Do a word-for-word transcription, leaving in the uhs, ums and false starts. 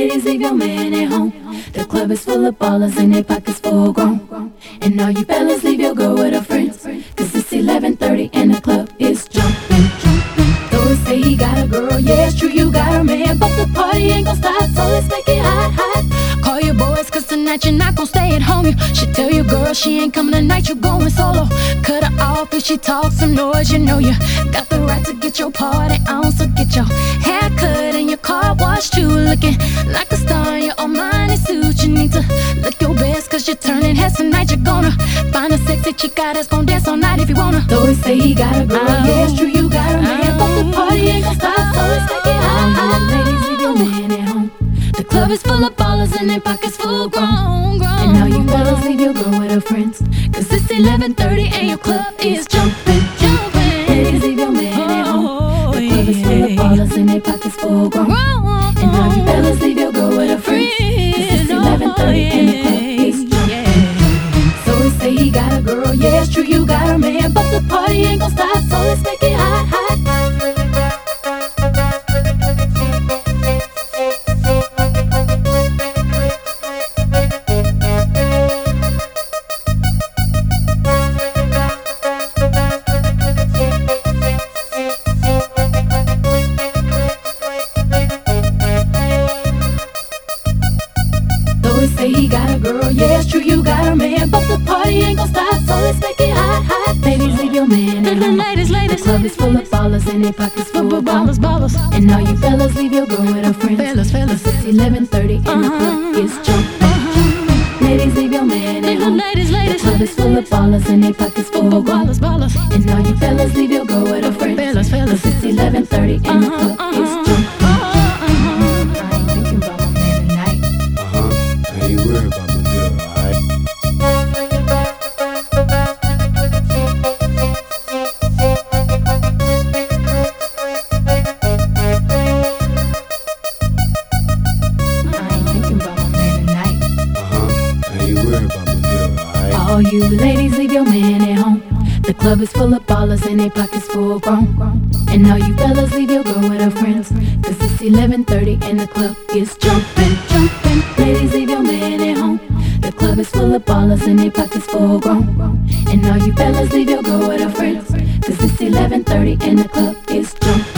Ladies, leave your man at home. The club is full of ballers and their pockets full grown. And all you fellas, leave your girl with her friends, cause it's eleven thirty and the club is jumping. Those say he got a girl, yeah it's true you got a man, but the party ain't gon' stop, so let's make it hot, hot. Call your boys cause tonight you're not gon' stay at home. You should tell your girl she ain't coming tonight, you going solo. Cut her off if she talks some noise, you know you got the right to get your party on. So get your hair cut and your car washed too, looking like a star in your Armani suit. You need to look your best cause you're turning heads tonight. You're gonna find a sexy chica that's gon' dance all night if you wanna. Though he say he got a girl, oh, yeah it's true you got a man, but the party ain't gon' stop, so let's make it hot, hot. Ladies, leave your man at home. The club is full of ballers and their pockets full grown, grown. And now you fellas leave your girl with her friends, cause it's eleven thirty and your club is jumping, jumping. Ladies, leave your man at home. The club is full of ballers and their pockets full grown. And now you fellas leave your girl with her friends, cause it's eleven thirty and the club is jumping. So he say he got a girl, yeah it's true you got a man, but the party ain't gon' stop, so let's make it hot, hot. Say he got a girl, yeah it's true you got a man, but the party ain't gon' stop, so let's make it hot, hot. Ladies, leave your man at home. Ladies, ladies, the club is full of ballers and their pockets full of ballers, ballers. And all you fellas leave your girl with her friends, fellas, fellas. It's eleven thirty and uh-huh. the club is jumping. Uh-huh. Ladies, leave your man at home. Ladies, ladies, the club is full of ballers and their pockets full of ballers, ballers. And all you fellas leave your girl with her friends, fellas, fellas. It's eleven thirty and uh-huh. the club is uh-huh. jumping. All you ladies, leave your man at home. The club is full of ballers and their pockets full grown. And all you fellas leave your girl with her friends, cause it's eleven thirty and the club is jumping, jumping. Ladies, leave your man at home. The club is full of ballers and their pockets full grown. And all you fellas leave your girl with her friends, cause it's eleven thirty and the club is jumping.